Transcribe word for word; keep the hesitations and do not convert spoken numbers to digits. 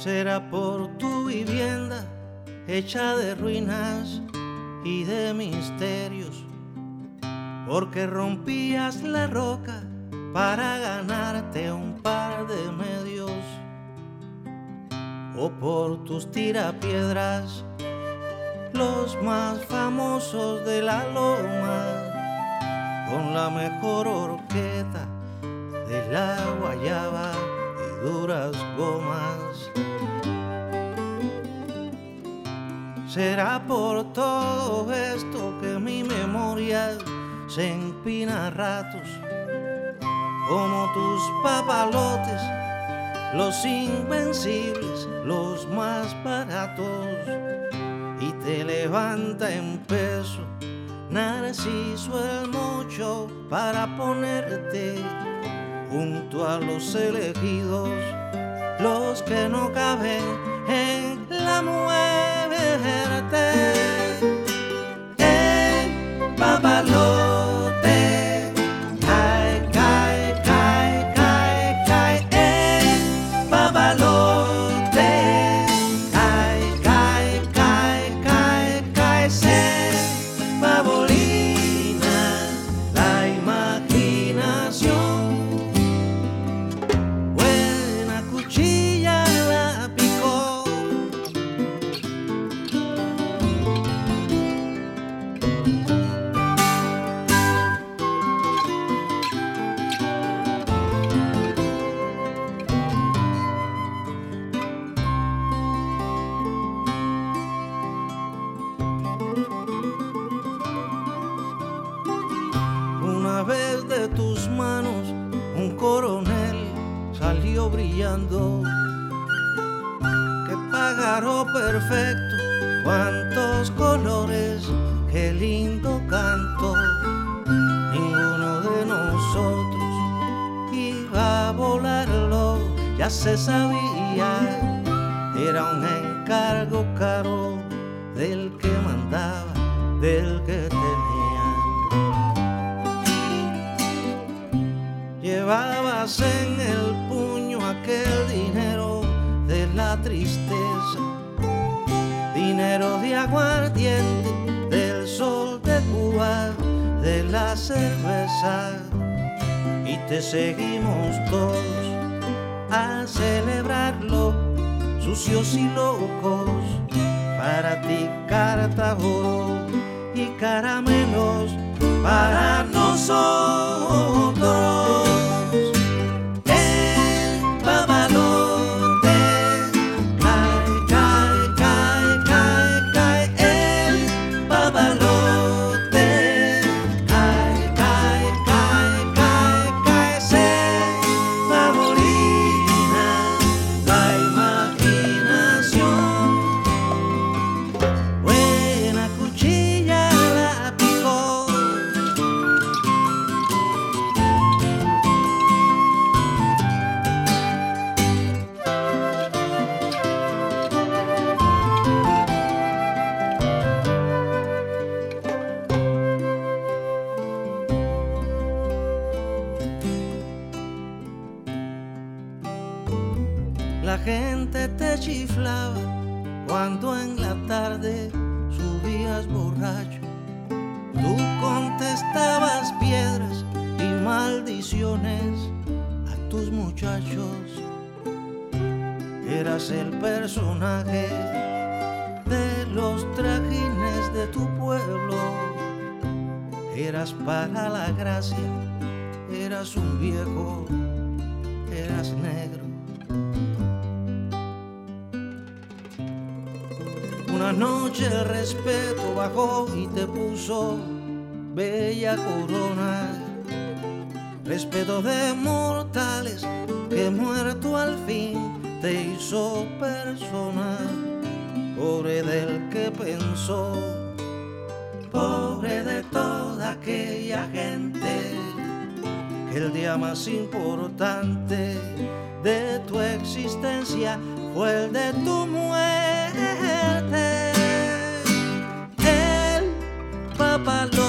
Será por tu vivienda hecha de ruinas y de misterios, porque rompías la roca para ganarte un par de medios, o por tus tirapiedras, los más famosos de la loma, con la mejor horqueta de la guayaba y duras gomas. Será por todo esto que mi memoria se empina a ratos, como tus papalotes, los invencibles, los más baratos, y te levanta en peso Narciso el mocho para ponerte junto a los elegidos, los que no caben en la muerte. El papalote cae, cae, cae, cae, cae. El papalote cae, cae, cae, cae, cae. Se favorina la imaginación. Buena cuchilla la picó. Una vez de tus manos un coronel salió brillando. Qué pájaro perfecto, cuántos colores, qué lindo canto. Ninguno de nosotros iba a volarlo, ya se sabía. Era un encargo caro del que mandaba, del que tenía. Llevabas en el puño aquel dinero de la tristeza, dinero de aguardiente, del sol de Cuba, de la cerveza, y te seguimos todos a celebrarlo, sucios y locos, para ti carta, oro y caramelos para nosotros. La gente te chiflaba cuando en la tarde subías borracho. Tú contestabas piedras y maldiciones a tus muchachos. Eras el personaje de los trajines de tu pueblo. Eras para la gracia, eras un viejo, eras negro. Una noche el respeto bajó y te puso bella corona. Respeto de mortales que muerto al fin te hizo persona. Pobre del que pensó, pobre de toda aquella gente, que el día más importante de tu existencia fue el de tu muerte. El papalote